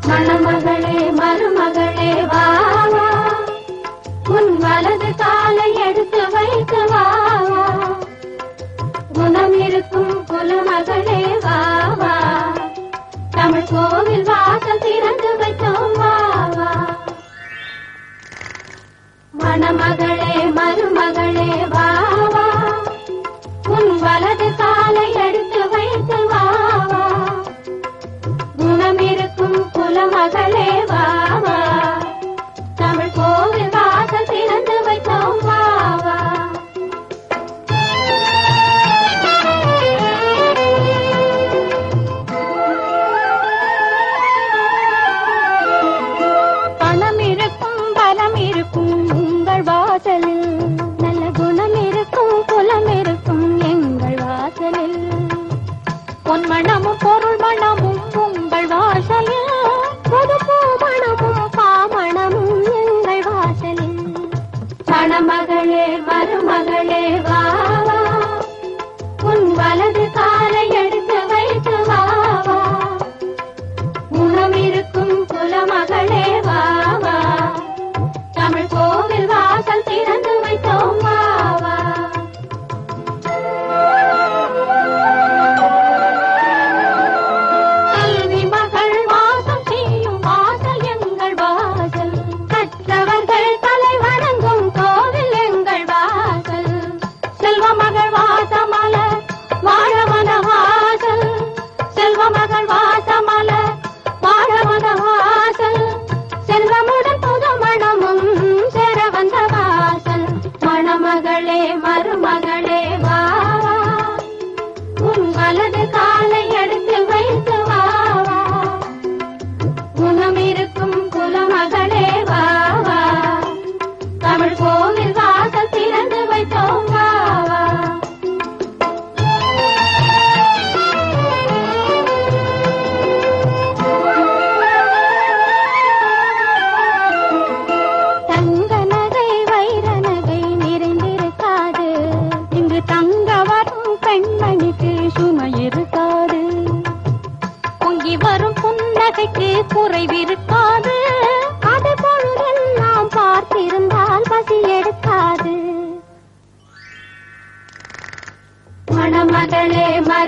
மணமகளே மருமகளே வா வா, உன் வலது காலை எடுத்து வைத்து வா வா, குணம் இருக்கும் குலமகளே வா வா, தமிழ் கோவில் வாசல் திறந்து வைத்தோம் வா வா. மணமகளே மருமகளே வா வா, உன் வலது காலை எடுத்து வைத்து வா வா, குணம் இருக்கும் குலமகளே வா வா, தமிழ் கோவில் வாசல் திறந்து வைத்தோம் வா வா. பணம் இருக்கும் பலம் இருக்கும் உங்கள் வாசலில், நல்ல குணம் இருக்கும் குலம் இருக்கும் எங்கள் வாசலில், பொன் மணமும் பொருள் மணமும் உங்கள் வாசலில், புது பூ மணமும் பாமணமும் எங்கள் வாசலில். மணமகளே மருமகளே வா வா, உன் வலது காலை எடுத்து வைத்து வா வா, குணம் இருக்கும் குலமகளே வா வா, தமிழ் கோவில் வாசல் திறந்து வைத்தோம் வா வா. கல்வி மகள் வாசம் செய்யும் வாசல் எங்கள் வாசல், கற்றவர்கள் தலை வணங்கும் கோவில் எங்கள் வாசல், செல்வ மகள் வாசமல வாழவன வாசல், செல்வ மகள் வாசமல வாழவன வாசல், செல்வமுடன் புது மணமும் சேர வந்த வாசல். மணமகளே மருமகளே வா வா, உன் வலது காலை எடுத்து வைத்து வா வா, குணம் இருக்கும் குலமகளே வா வா, தமிழ் கோவில் வாசல் திறந்து வைத்தோம் வா வா. தங்க நகை வைர நகை நிறைந்திருக்காது, இங்கு தங்க வரும் பெண்மணிக்கு சுமை இருக்காது, பொங்கி வரும் புன்னகைக்கு குறைவிருக்காது, அது பொழுதெல்லாம் பார்த்திருந்தால் பசி எடுக்காது. மணமகளே